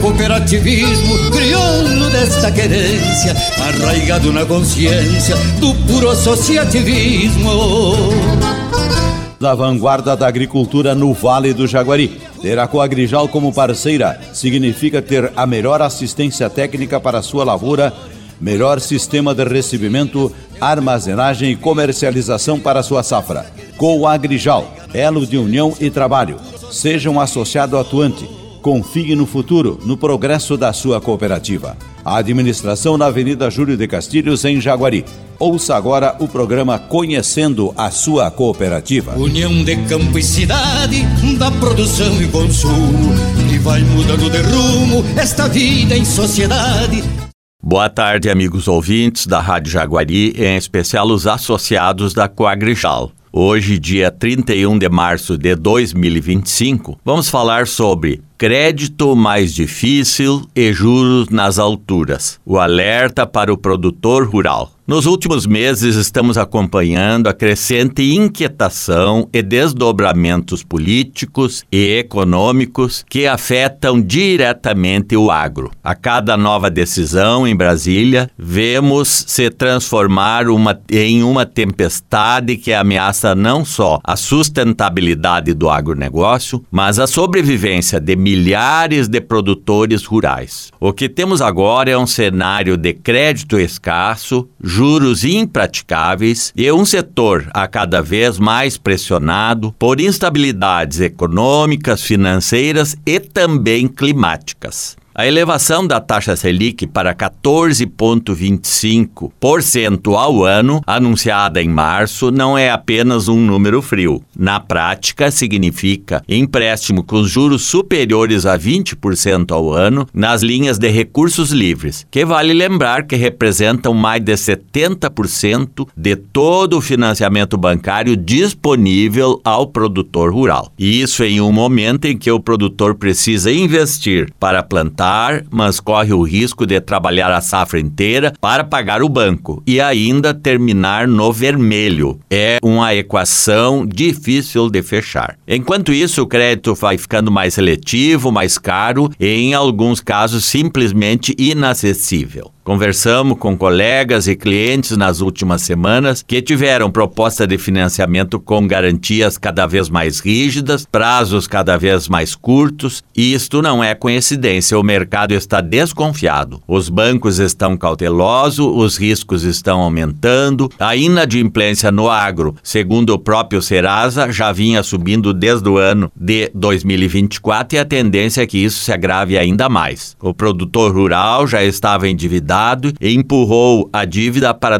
cooperativismo crioulo desta querência, arraigado na consciência do puro associativismo. Da vanguarda da agricultura no Vale do Jaguari. Ter a Coagrijal como parceira significa ter a melhor assistência técnica para a sua lavoura, melhor sistema de recebimento, armazenagem e comercialização para a sua safra. Coagrijal, elo de união e trabalho. Seja um associado atuante. Confie no futuro, no progresso da sua cooperativa. A administração na Avenida Júlio de Castilhos, em Jaguari. Ouça agora o programa Conhecendo a Sua Cooperativa. União de campo e cidade, da produção e consumo, que vai mudando de rumo esta vida em sociedade. Boa tarde, amigos ouvintes da Rádio Jaguari, em especial os associados da Coagrijal. Hoje, dia 31 de março de 2025, vamos falar sobre crédito mais difícil e juros nas alturas. O alerta para o produtor rural. Nos últimos meses, estamos acompanhando a crescente inquietação e desdobramentos políticos e econômicos que afetam diretamente o agro. A cada nova decisão em Brasília, vemos se transformar em uma tempestade que ameaça não só a sustentabilidade do agronegócio, mas a sobrevivência de milhares de produtores rurais. O que temos agora é um cenário de crédito escasso, juros impraticáveis e um setor a cada vez mais pressionado por instabilidades econômicas, financeiras e também climáticas. A elevação da taxa Selic para 14,25% ao ano, anunciada em março, não é apenas um número frio. Na prática, significa empréstimo com juros superiores a 20% ao ano nas linhas de recursos livres, que vale lembrar que representam mais de 70% de todo o financiamento bancário disponível ao produtor rural. E isso em um momento em que o produtor precisa investir para plantar, mas corre o risco de trabalhar a safra inteira para pagar o banco e ainda terminar no vermelho. É uma equação difícil de fechar. Enquanto isso, o crédito vai ficando mais seletivo, mais caro e, em alguns casos, simplesmente inacessível. Conversamos com colegas e clientes nas últimas semanas que tiveram proposta de financiamento com garantias cada vez mais rígidas, prazos cada vez mais curtos, e isto não é coincidência, o mercado está desconfiado. Os bancos estão cautelosos, os riscos estão aumentando, a inadimplência no agro, segundo o próprio Serasa, já vinha subindo desde o ano de 2024 e a tendência é que isso se agrave ainda mais. O produtor rural já estava endividado e empurrou a dívida para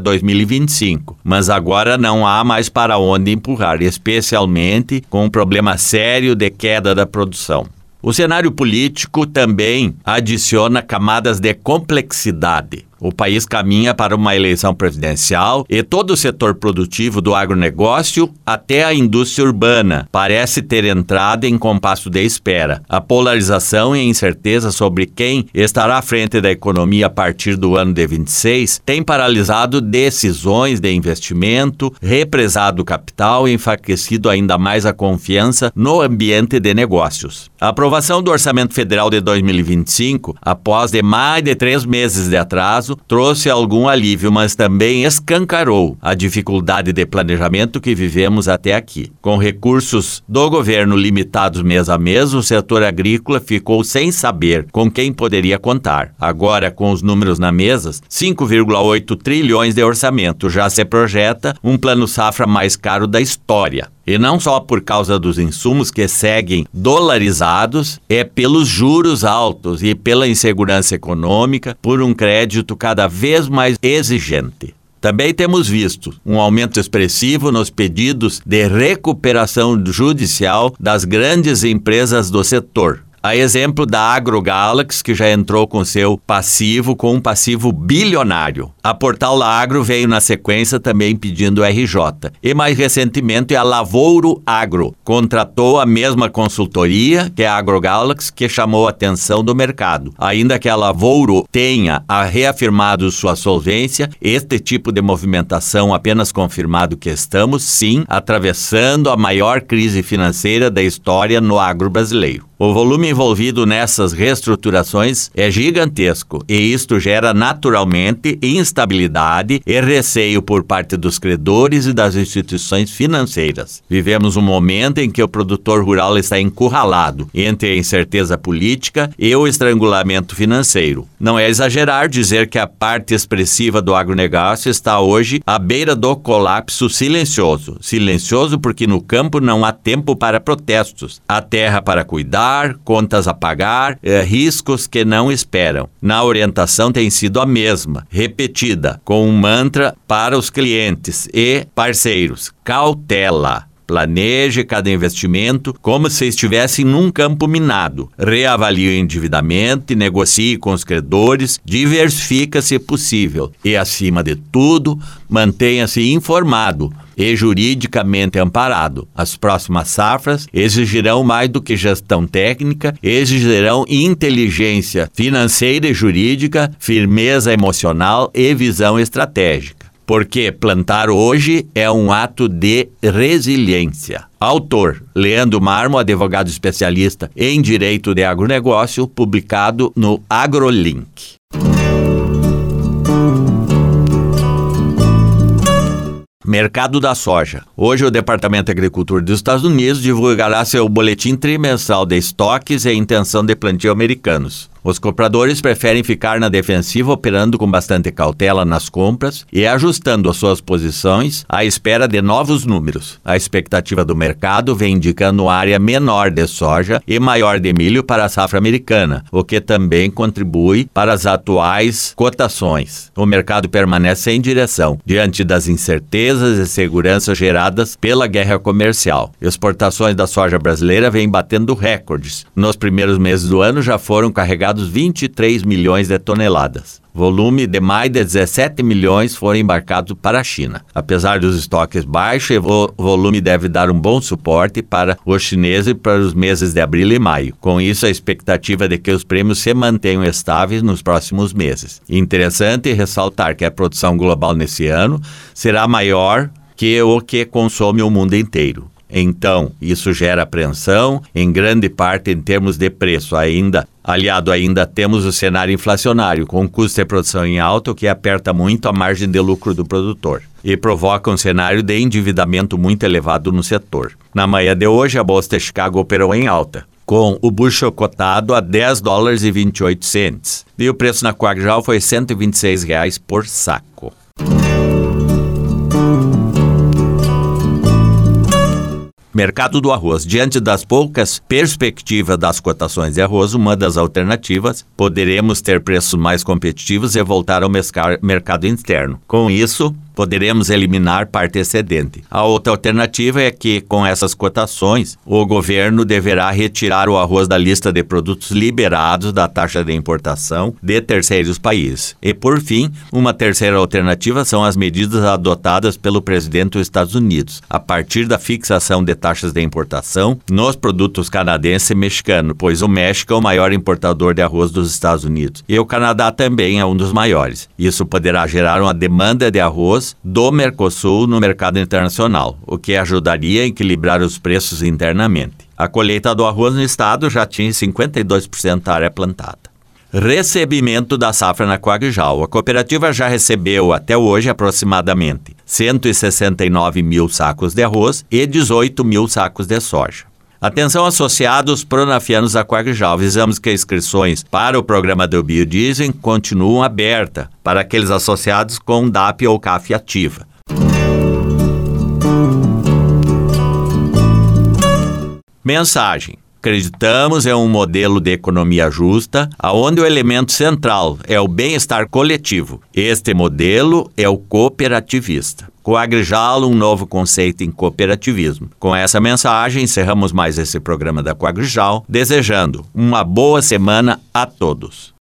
2025, mas agora não há mais para onde empurrar, especialmente com um problema sério de queda da produção. O cenário político também adiciona camadas de complexidade. O país caminha para uma eleição presidencial e todo o setor produtivo do agronegócio, até a indústria urbana, parece ter entrado em compasso de espera. A polarização e a incerteza sobre quem estará à frente da economia a partir do ano de 26 tem paralisado decisões de investimento, represado o capital e enfraquecido ainda mais a confiança no ambiente de negócios. A aprovação do Orçamento Federal de 2025, após mais de 3 meses de atraso, trouxe algum alívio, mas também escancarou a dificuldade de planejamento que vivemos até aqui. Com recursos do governo limitados mês a mês, o setor agrícola ficou sem saber com quem poderia contar. Agora, com os números na mesa, 5,8 trilhões de orçamento, já se projeta um plano safra mais caro da história. E não só por causa dos insumos que seguem dolarizados, é pelos juros altos e pela insegurança econômica, por um crédito cada vez mais exigente. Também temos visto um aumento expressivo nos pedidos de recuperação judicial das grandes empresas do setor. A exemplo da AgroGalaxy, que já entrou com seu passivo, com um passivo bilionário. A Portal Agro veio na sequência também pedindo RJ. E mais recentemente a Lavoro Agro contratou a mesma consultoria que a AgroGalaxy, que chamou a atenção do mercado. Ainda que a Lavoro tenha reafirmado sua solvência, este tipo de movimentação apenas confirmado que estamos, sim, atravessando a maior crise financeira da história no agro brasileiro. O volume envolvido nessas reestruturações é gigantesco e isto gera naturalmente instabilidade e receio por parte dos credores e das instituições financeiras. Vivemos um momento em que o produtor rural está encurralado entre a incerteza política e o estrangulamento financeiro. Não é exagerar dizer que a parte expressiva do agronegócio está hoje à beira do colapso silencioso. Silencioso porque no campo não há tempo para protestos. Há terra para cuidar, contas a pagar, riscos que não esperam. Na orientação tem sido a mesma, repetida, com um mantra para os clientes e parceiros. Cautela. Planeje cada investimento como se estivesse num campo minado. Reavalie o endividamento e negocie com os credores, diversifica se possível e, acima de tudo, mantenha-se informado e juridicamente amparado. As próximas safras exigirão mais do que gestão técnica, exigirão inteligência financeira e jurídica, firmeza emocional e visão estratégica. Porque plantar hoje é um ato de resiliência. Autor, Leandro Marmo, advogado especialista em Direito de Agronegócio, publicado no AgroLink. Mercado da soja. Hoje o Departamento de Agricultura dos Estados Unidos divulgará seu boletim trimestral de estoques e intenção de plantio americanos. Os compradores preferem ficar na defensiva, operando com bastante cautela nas compras e ajustando as suas posições à espera de novos números. A expectativa do mercado vem indicando uma área menor de soja e maior de milho para a safra americana, o que também contribui para as atuais cotações. O mercado permanece sem direção, diante das incertezas e seguranças geradas pela guerra comercial. Exportações da soja brasileira vêm batendo recordes. Nos primeiros meses do ano já foram carregados 23 milhões de toneladas. Volume de mais de 17 milhões foram embarcados para a China. Apesar dos estoques baixos, o volume deve dar um bom suporte para os chineses para os meses de abril e maio. Com isso, a expectativa de que os prêmios se mantenham estáveis nos próximos meses. Interessante ressaltar que a produção global nesse ano será maior que o que consome o mundo inteiro. Então, isso gera apreensão, em grande parte em termos de preço. Aliado ainda temos o cenário inflacionário, com custo de produção em alta, o que aperta muito a margem de lucro do produtor e provoca um cenário de endividamento muito elevado no setor. Na manhã de hoje, a Bolsa de Chicago operou em alta, com o bushel cotado a $10,28. E o preço na Coagral foi R$ 126 por saco. Mercado do arroz. Diante das poucas perspectivas das cotações de arroz, uma das alternativas, poderemos ter preços mais competitivos e voltar ao mercado interno. Com isso, poderemos eliminar parte excedente. A outra alternativa é que, com essas cotações, o governo deverá retirar o arroz da lista de produtos liberados da taxa de importação de terceiros países. E, por fim, uma terceira alternativa são as medidas adotadas pelo presidente dos Estados Unidos, a partir da fixação de taxas de importação nos produtos canadense e mexicano, pois o México é o maior importador de arroz dos Estados Unidos. E o Canadá também é um dos maiores. Isso poderá gerar uma demanda de arroz do Mercosul no mercado internacional, o que ajudaria a equilibrar os preços internamente. A colheita do arroz no estado já tinha 52% da área plantada. Recebimento da safra na Coagral. A cooperativa já recebeu até hoje aproximadamente 169 mil sacos de arroz e 18 mil sacos de soja. Atenção associados pronafianos da Coagral, avisamos que inscrições para o programa do biodiesel continuam abertas para aqueles associados com DAP ou CAF ativa. Mensagem. Acreditamos em um modelo de economia justa, onde o elemento central é o bem-estar coletivo. Este modelo é o cooperativista. Coagrijal, um novo conceito em cooperativismo. Com essa mensagem, encerramos mais esse programa da Coagrijal, desejando uma boa semana a todos.